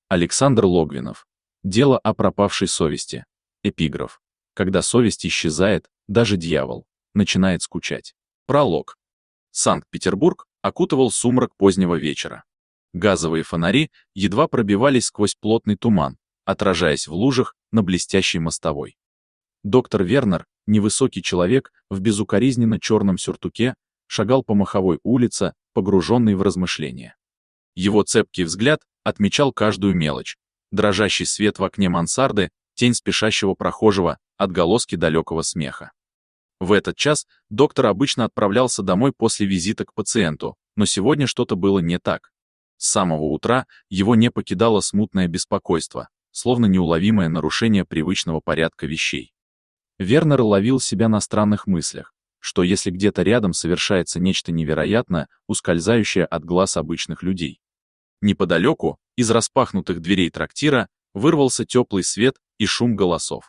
Александр Логвинов. Дело о пропавшей совести. Эпиграф. Когда совесть исчезает, даже дьявол начинает скучать. Пролог. Санкт-Петербург окутывал сумрак позднего вечера. Газовые фонари едва пробивались сквозь плотный туман, отражаясь в лужах на блестящей мостовой. Доктор Вернер, невысокий человек в безукоризненно черном сюртуке, шагал по Маховой улице, погруженный в размышления. Его цепкий взгляд отмечал каждую мелочь: дрожащий свет в окне мансарды, тень спешащего прохожего, отголоски далекого смеха. В этот час доктор обычно отправлялся домой после визита к пациенту, но сегодня что-то было не так. С самого утра его не покидало смутное беспокойство, словно неуловимое нарушение привычного порядка вещей. Вернер ловил себя на странных мыслях, что если где-то рядом совершается нечто невероятное, ускользающее от глаз обычных людей. Неподалеку, из распахнутых дверей трактира, вырвался теплый свет и шум голосов.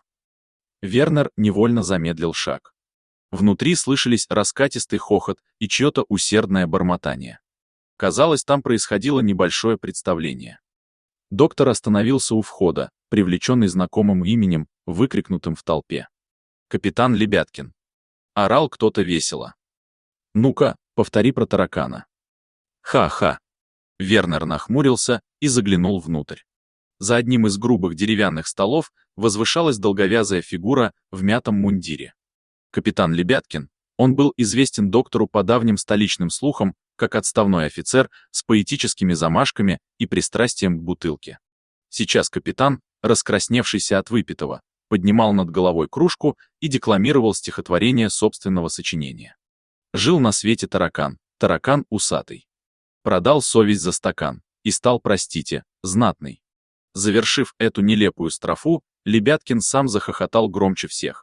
Вернер невольно замедлил шаг. Внутри слышались раскатистый хохот и чье-то усердное бормотание. Казалось, там происходило небольшое представление. Доктор остановился у входа, привлеченный знакомым именем, выкрикнутым в толпе. «Капитан Лебяткин!» Орал кто-то весело. «Ну-ка, повтори про таракана». «Ха-ха!» Вернер нахмурился и заглянул внутрь. За одним из грубых деревянных столов возвышалась долговязая фигура в мятом мундире. Капитан Лебяткин, он был известен доктору по давним столичным слухам, как отставной офицер с поэтическими замашками и пристрастием к бутылке. Сейчас капитан, раскрасневшийся от выпитого, поднимал над головой кружку и декламировал стихотворение собственного сочинения. Жил на свете таракан, таракан усатый. Продал совесть за стакан и стал, простите, знатный. Завершив эту нелепую строфу, Лебяткин сам захохотал громче всех.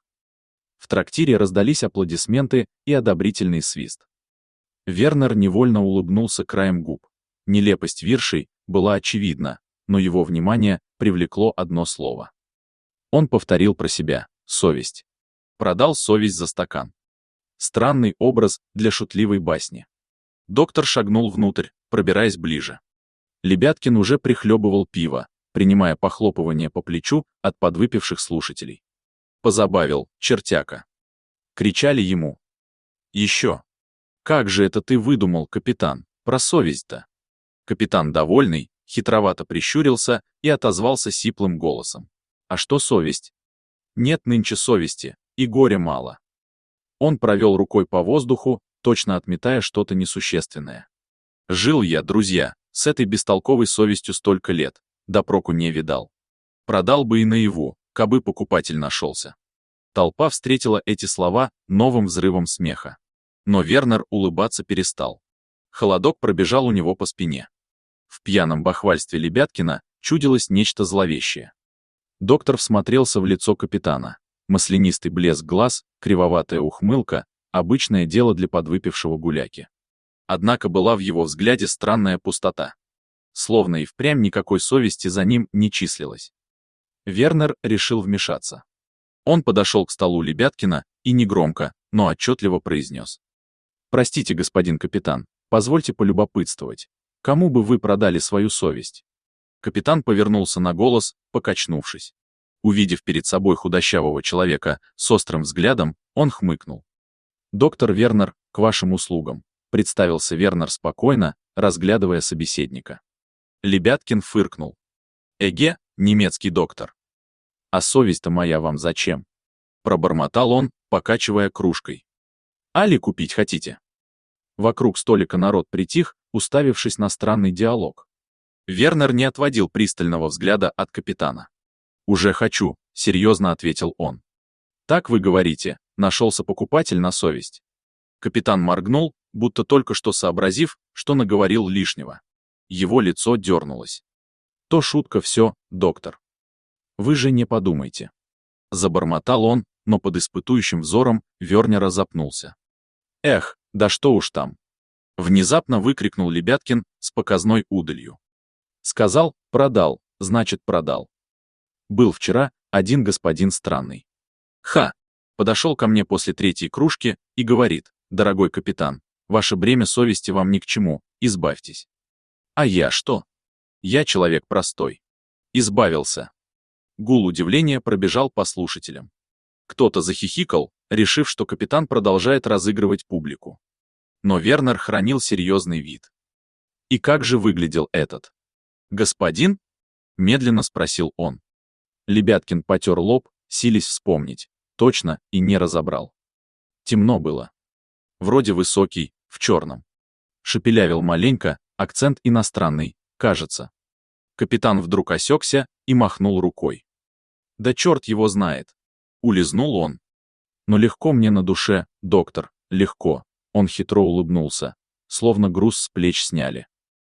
В трактире раздались аплодисменты и одобрительный свист. Вернер невольно улыбнулся краем губ. Нелепость виршей была очевидна, но его внимание привлекло одно слово. Он повторил про себя: совесть. Продал совесть за стакан. Странный образ для шутливой басни. Доктор шагнул внутрь, пробираясь ближе. Лебяткин уже прихлебывал пиво, принимая похлопывание по плечу от подвыпивших слушателей. Позабавил, чертяка. Кричали ему. Еще. Как же это ты выдумал, капитан, про совесть-то? Капитан, довольный, хитровато прищурился и отозвался сиплым голосом. А что совесть? Нет нынче совести, и горя мало. Он провел рукой по воздуху, точно отметая что-то несущественное. Жил я, друзья, с этой бестолковой совестью столько лет, да проку не видал. Продал бы и наяву, кабы покупатель нашелся. Толпа встретила эти слова новым взрывом смеха. Но Вернер улыбаться перестал. Холодок пробежал у него по спине. В пьяном бахвальстве Лебяткина чудилось нечто зловещее. Доктор всмотрелся в лицо капитана. Маслянистый блеск глаз, кривоватая ухмылка — обычное дело для подвыпившего гуляки. Однако была в его взгляде странная пустота. Словно и впрямь никакой совести за ним не числилось. Вернер решил вмешаться. Он подошел к столу Лебяткина и негромко, но отчетливо произнес. «Простите, господин капитан, позвольте полюбопытствовать. Кому бы вы продали свою совесть?» Капитан повернулся на голос, покачнувшись. Увидев перед собой худощавого человека с острым взглядом, он хмыкнул. «Доктор Вернер, к вашим услугам», — представился Вернер спокойно, разглядывая собеседника. Лебяткин фыркнул. «Эге, немецкий доктор. А совесть-то моя вам зачем?» Пробормотал он, покачивая кружкой. «Али купить хотите?» Вокруг столика народ притих, уставившись на странный диалог. Вернер не отводил пристального взгляда от капитана. «Уже хочу», — серьезно ответил он. «Так вы говорите, нашелся покупатель на совесть». Капитан моргнул, будто только что сообразив, что наговорил лишнего. Его лицо дернулось. «То шутка все, доктор. Вы же не подумайте». Забормотал он, но под испытующим взором Вернера запнулся. «Эх, да что уж там!» Внезапно выкрикнул Лебяткин с показной удалью. Сказал, продал, значит продал. Был вчера один господин странный. Ха! Подошел ко мне после третьей кружки и говорит: «Дорогой капитан, ваше бремя совести вам ни к чему, избавьтесь». А я что? Я человек простой. Избавился. Гул удивления пробежал по слушателям. Кто-то захихикал, решив, что капитан продолжает разыгрывать публику. Но Вернер хранил серьезный вид. «И как же выглядел этот господин?» — медленно спросил он. Лебяткин потер лоб, силясь вспомнить. Точно и не разобрал. Темно было. Вроде высокий, в черном. Шепелявил маленько, акцент иностранный, кажется. Капитан вдруг осекся и махнул рукой. Да черт его знает. Улизнул он. Но легко мне на душе, доктор, легко. Он хитро улыбнулся, словно груз с плеч сняли.